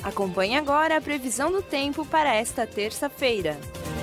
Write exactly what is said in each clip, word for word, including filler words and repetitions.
Acompanhe agora a previsão do tempo para esta terça-feira.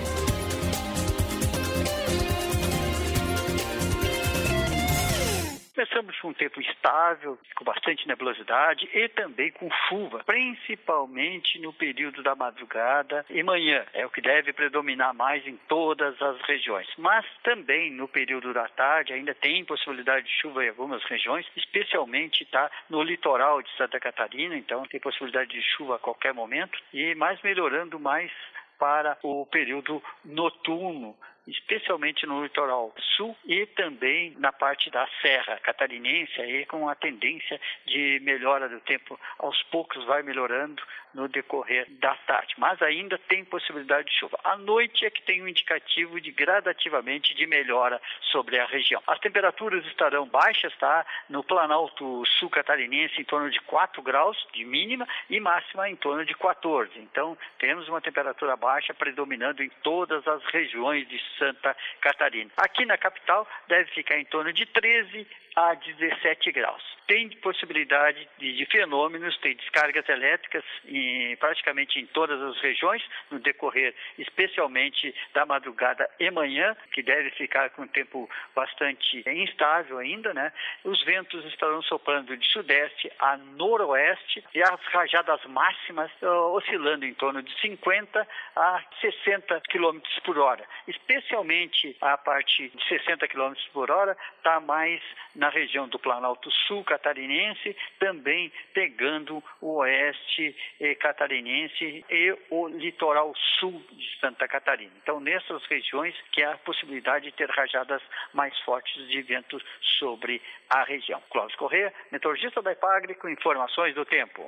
Começamos com um tempo estável, com bastante nebulosidade e também com chuva, principalmente no período da madrugada e manhã. É o que deve predominar mais em todas as regiões. Mas também no período da tarde ainda tem possibilidade de chuva em algumas regiões, especialmente tá, no litoral de Santa Catarina, então tem possibilidade de chuva a qualquer momento, e mais melhorando mais para o período noturno, especialmente no litoral sul e também na parte da Serra Catarinense, aí com a tendência de melhora do tempo, aos poucos vai melhorando no decorrer da tarde, mas ainda tem possibilidade de chuva. À noite é que tem um indicativo de gradativamente de melhora sobre a região. As temperaturas estarão baixas, tá? No Planalto Sul Catarinense em torno de quatro graus de mínima e máxima em torno de quatorze. Então, temos uma temperatura baixa predominando em todas as regiões de Santa Catarina. Aqui na capital deve ficar em torno de treze a dezessete graus. Tem possibilidade de, de fenômenos, tem descargas elétricas em, praticamente em todas as regiões, no decorrer especialmente da madrugada e manhã, que deve ficar com um tempo bastante instável ainda, né? Os ventos estarão soprando de sudeste a noroeste e as rajadas máximas uh, oscilando em torno de cinquenta a sessenta quilômetros por hora. Especialmente a parte de sessenta quilômetros por hora está mais na região do Planalto Sul Catarinense, também pegando o oeste eh, catarinense e o litoral sul de Santa Catarina. Então, nessas regiões que há a possibilidade de ter rajadas mais fortes de vento sobre a região. Clóvis Corrêa, meteorologista da Epagre, com informações do tempo.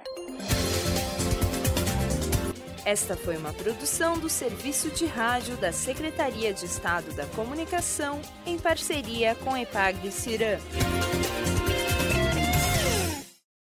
Esta foi uma produção do Serviço de Rádio da Secretaria de Estado da Comunicação, em parceria com Epagre-Ciram.